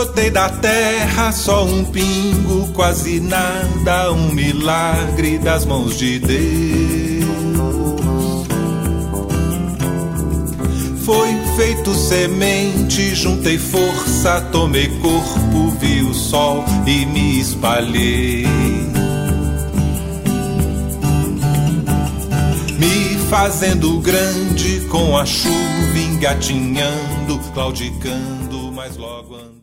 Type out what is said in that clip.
Brotei da terra só um pingo, quase nada, um milagre das mãos de Deus. Foi feito semente, juntei força, tomei corpo, vi o sol e me espalhei. Me fazendo grande com a chuva engatinhando, claudicando, mas logo andando.